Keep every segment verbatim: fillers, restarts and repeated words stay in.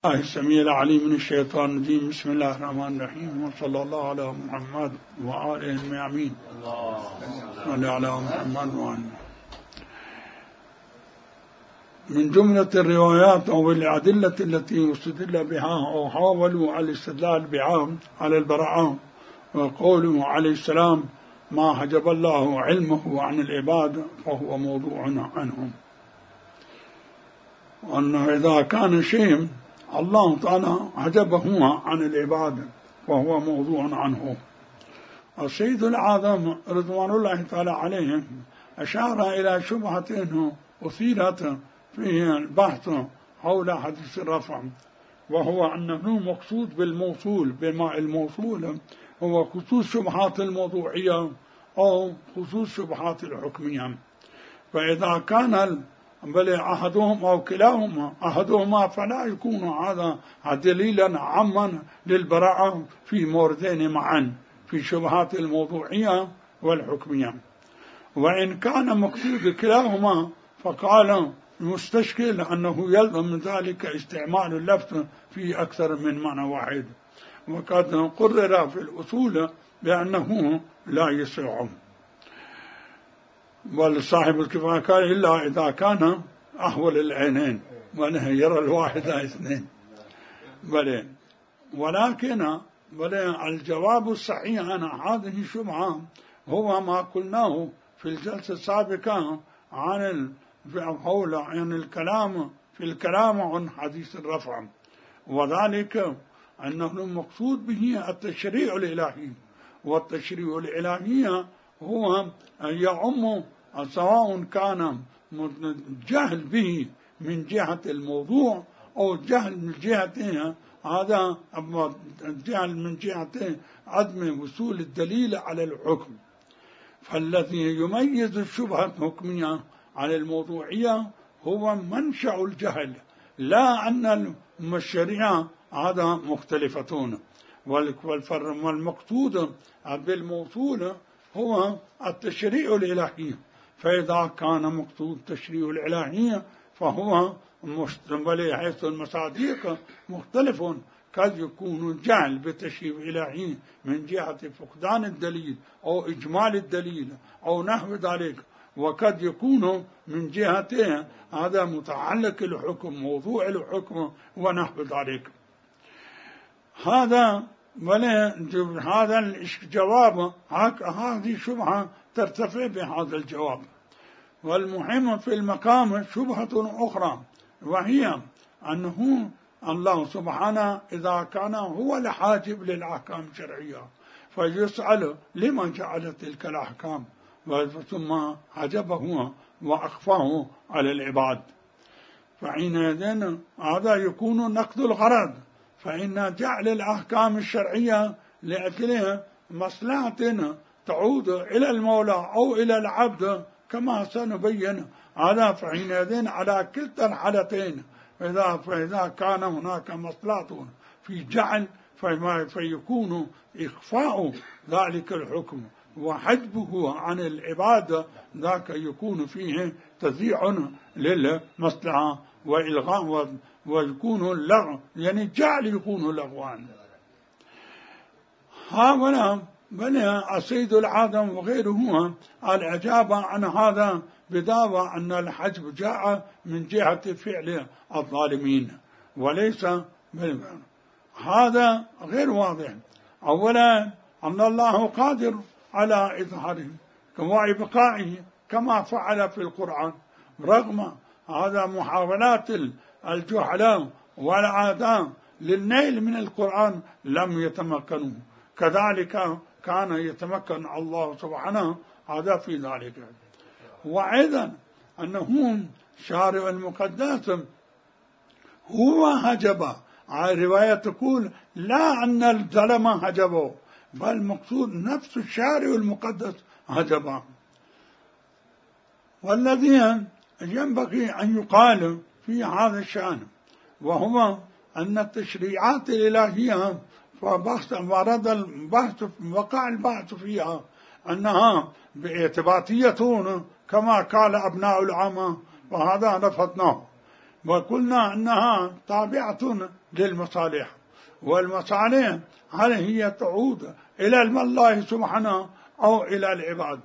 الله السميع العليم من الشيطان الرجيم. بسم الله الرحمن الرحيم، وصلى الله على محمد وآله الميامين. صلى على محمد وآله. من جملة الروايات أو الأدلة التي استدل بها أو حاولوا على الاستدلال بها على البراءة وقوله عليه السلام: ما حجب الله علمه عن العباد فهو موضوع عنهم. وأنه إذا كان شيء الله تعالى حجبه عن العباد فهو موضوع عنه. السيد الأعظم رضوان الله تعالى عليه أشار إلى شبهة أثيرت في البحث حول حديث الرفع، وهو أنه مقصود بالموصول بما الموصول هو خصوص شبهات الموضوعية أو خصوص شبهات الحكمية. فإذا كان بل أحدهم أو كلاهما أحدهما فلا يكون هذا دليلا عاما للبراءة في موردين معا في شبهات الموضوعية والحكمية. وإن كان مقصود كلاهما فقال المستشكل أنه يلزم من ذلك استعمال اللفظ في أكثر من معنى واحد، وقد قرر في الأصول بأنه لا يصح. والصاحب الكفاية قال إلا إذا كان أحول العينين وأنه يرى الواحد اثنين. بل ولكن بل الجواب الصحيح عن هذه الشبهة هو ما قلناه في الجلسة السابقة عن حول عن الكلام في الكلام عن حديث الرفع، وذلك أنه المقصود به التشريع الإلهي. والتشريع الإلهي هو أن يعم سواء كان جهل به من جهة الموضوع أو جهل من جهة هذا جهل من جهة عدم وصول الدليل على الحكم. فالذي يميز الشبهة الحكمية على الموضوعية هو منشأ الجهل، لا أن الشريعة هذا مختلفتون. والمقصود بالموصول هو التشريع الإلهي. فإذا كان مقصود التشريع الإلهي فهو مشتمل حيث المصادق مختلف. قد يكون الجهل بالتشريع الإلهي من جهة فقدان الدليل أو إجمال الدليل أو نحو ذلك، وقد يكون من جهة هذا متعلق الحكم موضوع الحكم ونحو ذلك. هذا هذا الجواب هذه شبهة ترتفع بهذا الجواب. والمهم في المقام شبهة أخرى، وهي أنه الله سبحانه إذا كان هو الحاجب للأحكام الشرعية فيسأل لما جعل تلك الأحكام ثم حجبه وأخفاه على العباد. فحينئذ هذا يكون نقض الغرض، فإن جعل الأحكام الشرعية لأجلها مصلحة تعود إلى المولى أو إلى العبد كما سنبين هذا. فحينئذ على كلتا الحالتين إذا فإذا كان هناك مصلحة في جعل فيكون إخفاء ذلك الحكم وحجبه عن العبادة، ذاك يكون فيه تذيع للمصلحة وإلغاء ويكون اللغو، يعني الجعل يكون لغوان. هؤلاء بنى السيد العظم وغيره الإجابة عن هذا بدعوى أن الحجب جاء من جهة فعل الظالمين وليس هذا غير واضح. أولا أن الله قادر على إظهاره وإبقائه كما فعل في القرآن، رغم هذا محاولات الجهلاء والعادة للنيل من القرآن لم يتمكنوا، كذلك كان يتمكن الله سبحانه هذا في ذلك. وأيضا أنه شارع المقدس هو هجب. الرواية تقول لا أن الظلمة هجبوا، بل مقصود نفس الشارع المقدس هجبه. والذي ينبغي أن يقال في هذا الشأن وهو أن التشريعات الإلهية فبحث ورد البحث وقع البحث فيها أنها باعتباطية كما قال أبناء العامة، وهذا رفضناه. وقلنا أنها تابعة للمصالح، والمصالح هل هي تعود إلى الله سبحانه أو إلى العباد.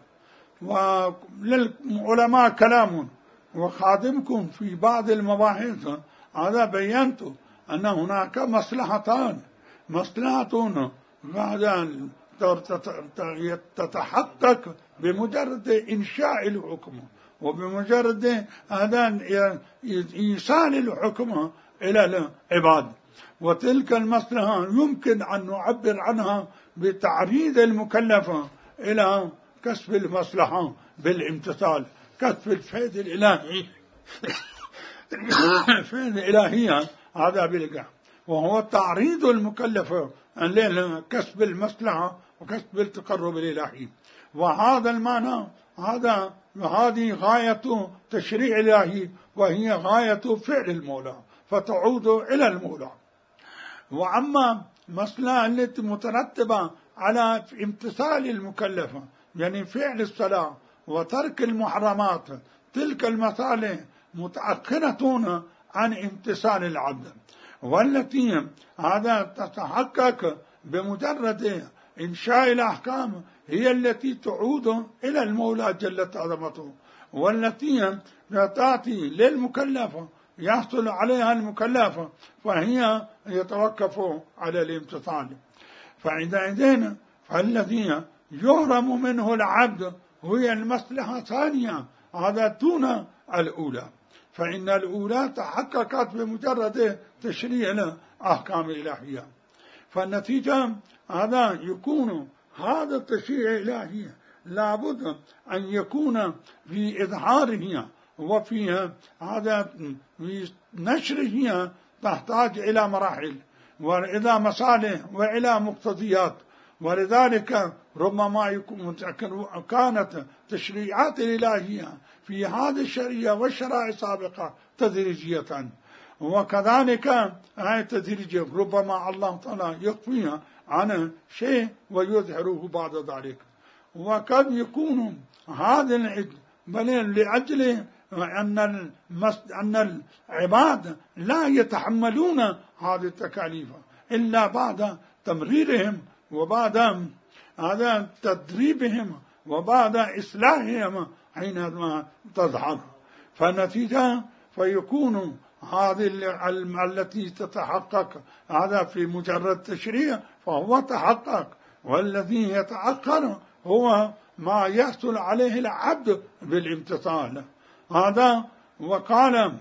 وللعلماء كلام، وخادمكم في بعض المباحث هذا بينت أن هناك مصلحتان، مصلحة تتحقق بمجرد إنشاء الحكم وبمجرد هذا إيصال الحكم إلى العباد، وتلك المصلحة يمكن أن نعبر عنها بتعريض المكلف إلى كسب المصلحة بالامتثال، كسب الفيض الإلهي الفيض الإلهية هذا بالقى، وهو تعريض المكلف لكسب المصلحة وكسب التقرب الإلهي. وهذا المعنى هذا هذه غاية تشريع إلهي، وهي غاية فعل المولى، فتعود إلى المولى. وأما المصلحة التي مترتبة على امتثال المكلف، يعني فعل الصلاة وترك المحرمات، تلك المصالح متأخرة عن امتثال العبد، والتي هذا تتحقق بمجرد إنشاء الأحكام هي التي تعود إلى المولى جلت عظمته، والتي تأتي للمكلف يحصل عليها المكلف، فهي يتوقف على الامتثال. فعندئذ فالذي يهرم منه العبد هي المصلحة الثانية، هذا دون الأولى، فإن الأولى تحققت بمجرد تشريع الأحكام الإلهية. فالنتيجة هذا يكون هذا التشريع الإلهي لابد أن يكون في إظهاره وفي هذا في نشره تحتاج إلى مراحل وإلى مصالح وإلى مقتضيات، ولذلك ربما يكون كانت تشريعات الإلهية في هذه الشريعة والشرائع السابقة تدريجية، وكذلك هذه التدريجية ربما الله تعالى يخفيها عن شيء ويظهره بعد ذلك. وقد يكون هذا العد بل لأجل أن أن العباد لا يتحملون هذه التكاليف إلا بعد تمريرهم وبعد هذا تدريبهم وبعد إصلاحهم حينما تظهر. فالنتيجة فيكون هذه التي تتحقق هذا في مجرد تشريع فهو تحقق، والذي يتأخر هو ما يحصل عليه العبد بالامتثال هذا. وقال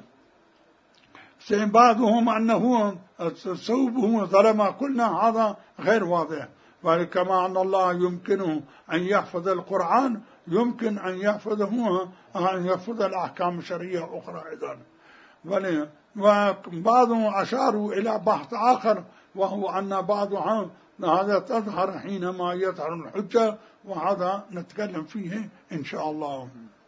بعضهم أنه صوبه ظلم، قلنا هذا غير واضح، وكما أن الله يمكنه أن يحفظ القرآن يمكن أن يحفظه أن يحفظ الأحكام الشرعية أخرى أيضا. وبعضهم أشاروا إلى بحث آخر، وهو أن بعضها هذا تظهر حينما يظهر الحجة، وهذا نتكلم فيه إن شاء الله.